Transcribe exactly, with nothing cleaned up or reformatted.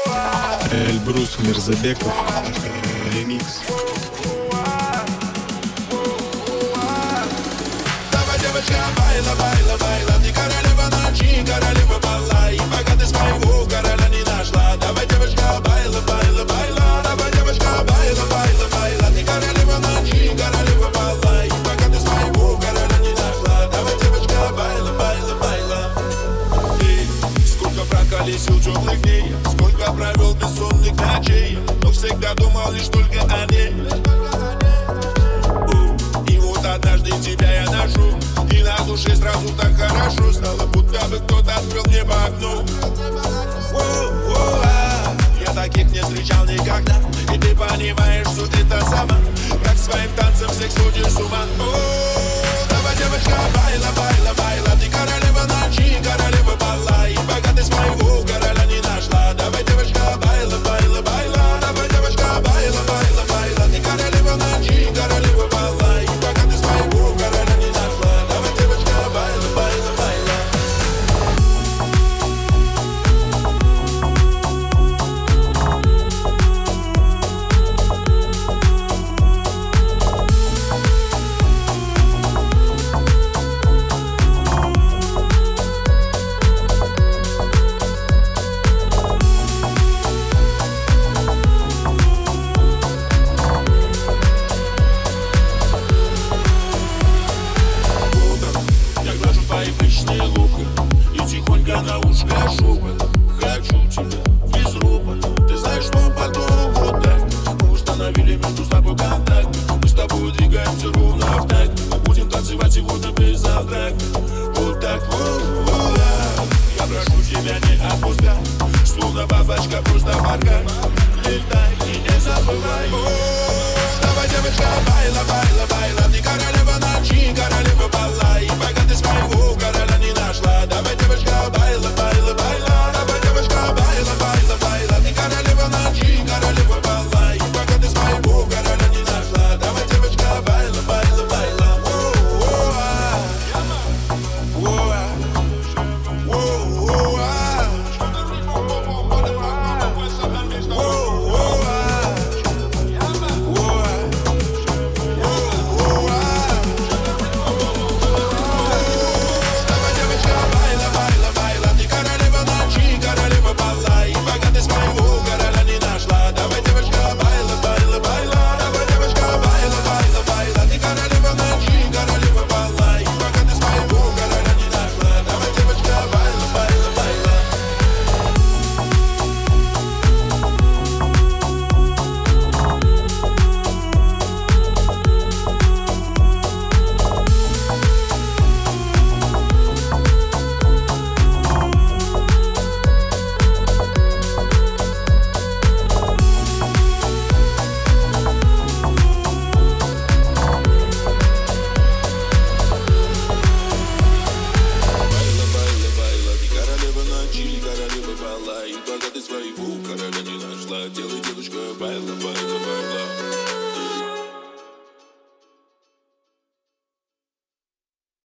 Эльбрус Мирзабеков, ремикс. Давай, девочка, байла, байла, байла. Ты королева ночи, королева бала. И пока ты своего короля не нашла. Давай, девочка, байла, байла, байла. Давай, девочка, байла, байла, байла. Ты королева ночи, королева бала. И пока ты своего короля не нашла. Давай, девочка, байла, байла, байла. Ты сколько проколесил теплых дней, сколько провел бессонных ночей, но всегда думал лишь только о ней. И вот однажды тебя я нашел, и на душе сразу так хорошо стало, будто бы кто-то открыл мне по окну. Я таких не встречал никогда, и ты понимаешь, что это сама, как своим танцем всех сводишь с ума. Давай, девочка, байла, байла, байла. Ты королева ночи, королева бала. И пока ты своего короля не нашла. Давай, девочка, байла, байла, байла. Давай, девочка, байла, байла, байла. Ты королева ночи, королева бала. И пока ты своего короля не нашла. Давай, девочка, байла, байла, байла. На ушко шепот, хочу тебя без ропота. Ты знаешь, что потом вот так мы установили между собой контакт. Мы с тобой двигаемся ровно в такт. Мы будем танцевать сегодня без завтрака. Вот так вот, вот. Я прошу тебя, не отпускай, словно бабочка просто порхай. Летай и не забывай. Давай, девочка, байла, байла, байла. Ты королева ночи, королева бала. И пока ты своего короля не нашла. Давай, девочка, байла, байла, байла. Давай, девочка, байла, байла, байла. Ты королева ночи, королева бала. И пока ты своего короля не нашла. Давай, девочка, байла, байла, байла. И пока ты своего короля не нашла, делай, девушка, байла.